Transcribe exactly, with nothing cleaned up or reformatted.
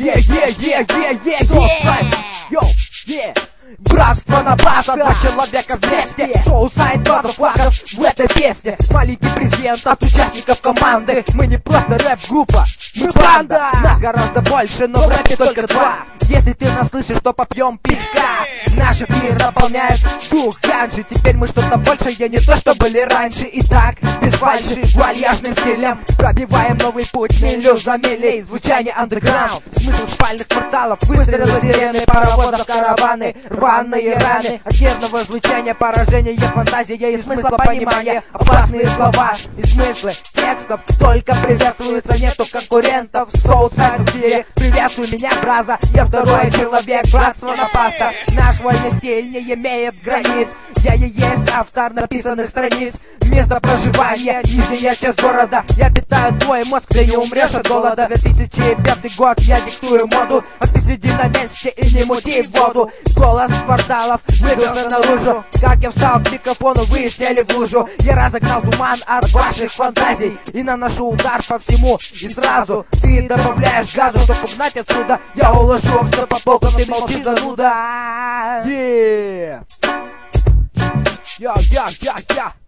Yeah, yeah, yeah, yeah, yeah, yeah. Йоу, yeah. Братство на басах, два человека вместе. Suicide Motherfuckers в этой песне. Маленький презент от участников команды. Мы не просто рэп-группа, мы банда. Нас гораздо больше, но в рэпе только два. Если ты нас слышишь, то попьем пивка. Наш эфир наполняет дух ганджи. Теперь мы что-то большее, не то что были раньше. И так, без фальши, вальяжным стилем пробиваем новый путь милю за милей. Звучание андеграунд, смысл спальных кварталов. Выстрелы сирены, паровозов, караваны, рваные раны. От нервного звучания, поражения, фантазия и смысла понимания. Опасные слова и смыслы текстов только приветствуются, нету конкурентов. Соусайд в мире, приветствуй меня, браза. Я второй человек, братство на паста. Наш вольный стиль не имеет границ. Я и есть автор написанных страниц. Место проживания, нижняя часть города. Я питаю твой мозг, ты не умрешь от голода. две тысячи пятый год, я диктую моду. А ты сиди на месте и не мути воду. Голос кварталов выбился наружу. Как я встал к микрофону, вы сели в лужу. Я разогнал туман от ваших фантазий и наношу удар по всему. И сразу ты добавляешь газу, чтобы угнать отсюда. Я уложу все по полкам, ты молчи, зануда. Yeah. Я, я, я, я.